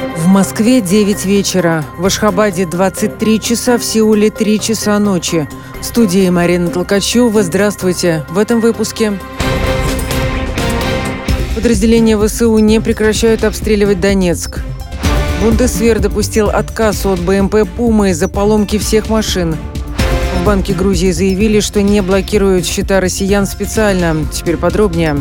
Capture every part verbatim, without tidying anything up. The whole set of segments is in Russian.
В Москве девять вечера, в Ашхабаде двадцать три часа, в Сеуле три часа ночи. В студии Марина Толкачева. Здравствуйте. В этом выпуске. Подразделения ВСУ не прекращают обстреливать Донецк. Бундесвер допустил отказ от БМП «Пума» из-за поломки всех машин. В Банке Грузии заявили, что не блокируют счета россиян специально. Теперь подробнее.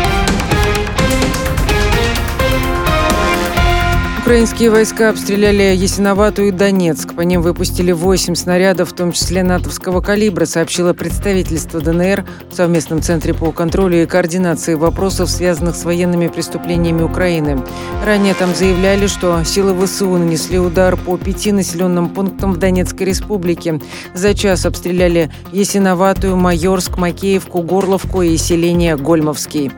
Украинские войска обстреляли Ясиноватую и Донецк. По ним выпустили восемь снарядов, в том числе натовского калибра, сообщило представительство ДНР в совместном центре по контролю и координации вопросов, связанных с военными преступлениями Украины. Ранее там заявляли, что силы ВСУ нанесли удар по пяти населенным пунктам в Донецкой республике. За час обстреляли Ясиноватую, Майорск, Макеевку, Горловку и селение Гольмовский.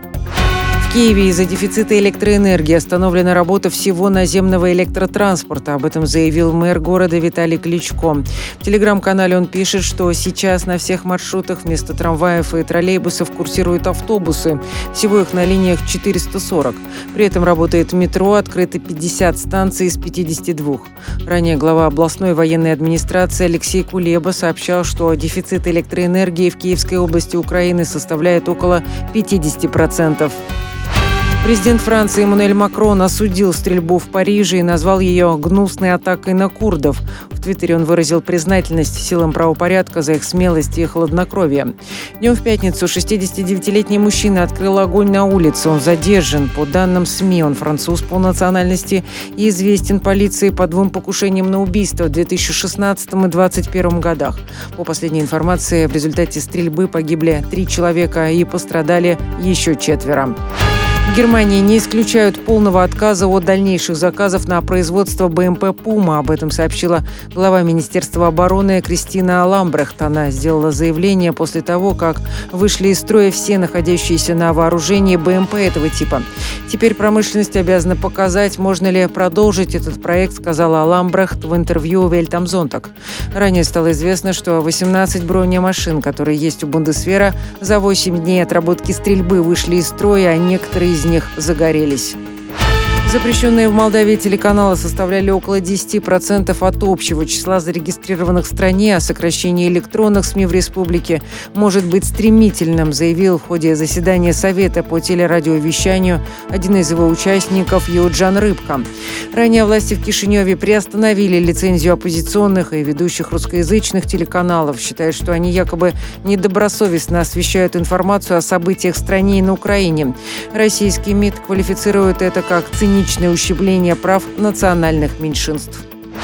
В Киеве из-за дефицита электроэнергии остановлена работа всего наземного электротранспорта. Об этом заявил мэр города Виталий Кличко. В телеграм-канале он пишет, что сейчас на всех маршрутах вместо трамваев и троллейбусов курсируют автобусы. Всего их на линиях четыреста сорок. При этом работает метро, открыто пятьдесят станций из пятидесяти двух. Ранее глава областной военной администрации Алексей Кулеба сообщал, что дефицит электроэнергии в Киевской области Украины составляет около пятьдесят процентов. Президент Франции Эммануэль Макрон осудил стрельбу в Париже и назвал ее гнусной атакой на курдов. В Твиттере он выразил признательность силам правопорядка за их смелость и хладнокровие. Днем в пятницу шестидесятидевятилетний мужчина открыл огонь на улице. Он задержан. По данным СМИ, он француз по национальности и известен полиции по двум покушениям на убийство в две тысячи шестнадцатом и две тысячи двадцать первом годах. По последней информации, в результате стрельбы погибли три человека и пострадали еще четверо. В Германии не исключают полного отказа от дальнейших заказов на производство БМП «Пума». Об этом сообщила глава Министерства обороны Кристина Ламбрехт. Она сделала заявление после того, как вышли из строя все находящиеся на вооружении БМП этого типа. Теперь промышленность обязана показать, можно ли продолжить этот проект, сказала Ламбрехт в интервью Welt am Sonntag. Ранее стало известно, что восемнадцать бронемашин, которые есть у Бундесвера, за восемь дней отработки стрельбы вышли из строя, а некоторые из них загорелись. Запрещенные в Молдавии телеканалы составляли около десять процентов от общего числа зарегистрированных в стране, а сокращение электронных СМИ в республике может быть стремительным, заявил в ходе заседания Совета по телерадиовещанию один из его участников Юджан Рыбка. Ранее власти в Кишиневе приостановили лицензию оппозиционных и ведущих русскоязычных телеканалов, считают, что они якобы недобросовестно освещают информацию о событиях в стране и на Украине. Российский МИД квалифицирует это как циничное ущемление прав национальных меньшинств.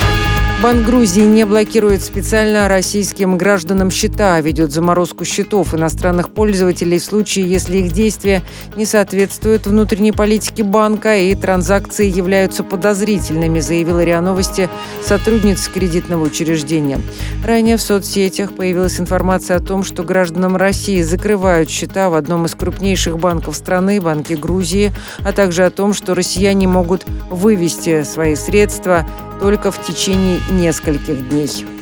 Банк Грузии не блокирует специально российским гражданам счета, а ведет заморозку счетов иностранных пользователей в случае, если их действия не соответствуют внутренней политике банка и транзакции являются подозрительными, заявила РИА Новости сотрудница кредитного учреждения. Ранее в соцсетях появилась информация о том, что гражданам России закрывают счета в одном из крупнейших банков страны, Банке Грузии, а также о том, что россияне могут вывести свои средства только в течение нескольких дней.